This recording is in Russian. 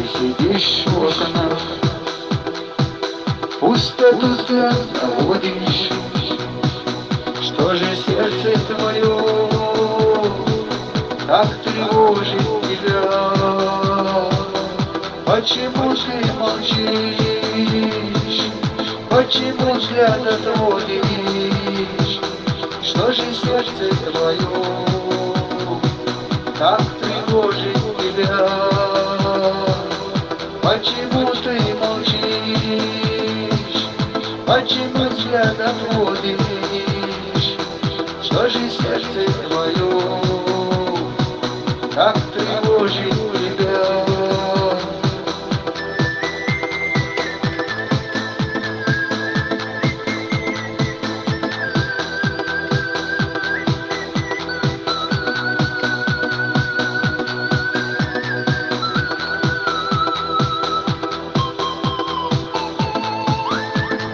сидишь у окна, пустоту взгляд наводишь. Что же сердце твое так тревожит тебя? Почему ты молчишь? Почему взгляд отводишь? Что же сердце твое так тревожит тебя? Почему ты молчишь? Почему взгляд отводишь? Что же сердце твое так